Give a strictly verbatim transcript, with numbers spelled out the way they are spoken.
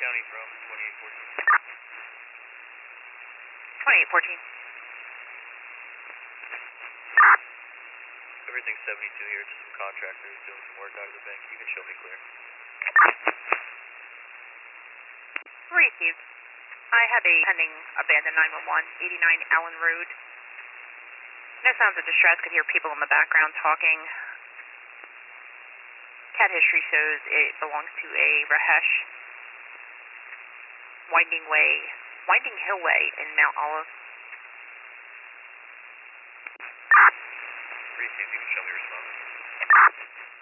County from twenty-eight fourteen. twenty-eight fourteen. Everything's seventy-two here, just some contractors doing some work out of the bank. You can show me clear. Received. I have a pending abandoned nine one one, eighty-nine Allen Road. No sounds of distress, could hear people in the background talking. Cat history shows it belongs to a Rahesh Winding Way, Winding Hill Way in Mount Olive. Received, you can show me response.